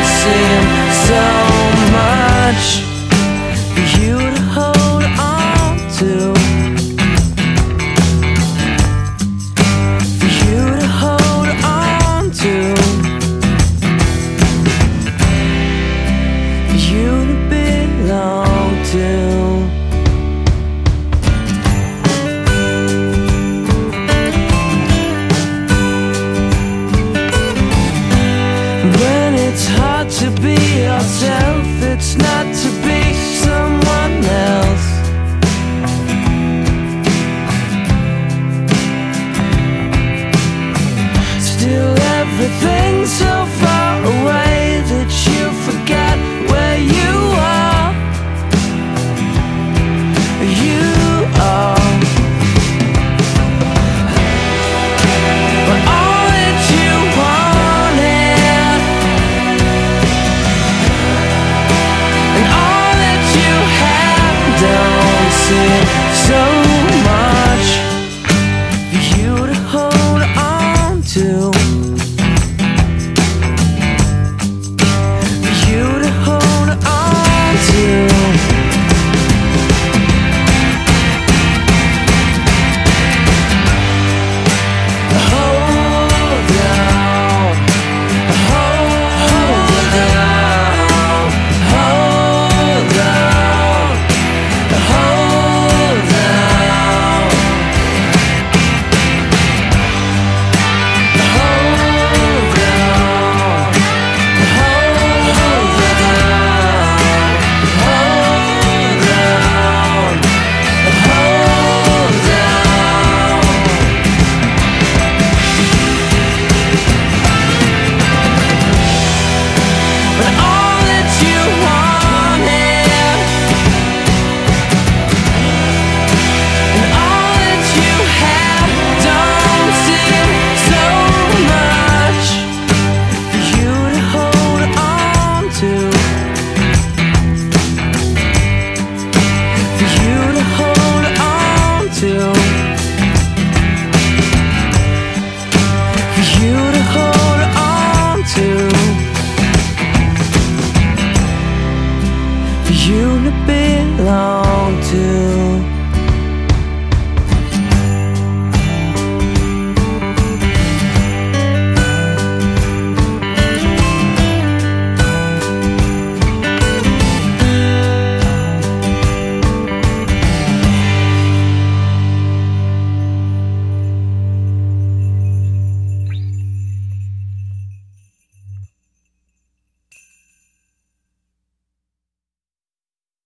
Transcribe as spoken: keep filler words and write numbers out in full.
don't seem so much for you to hold on to. For you to hold on to. For you to belong to. It's hard to be yourself, it's not to be someone else. Still everything's so far away that you forget where you are. You are. But all that you wanted, and all that you have, don't seem so much for you to hold on to. For you to hold on to. You to belong to.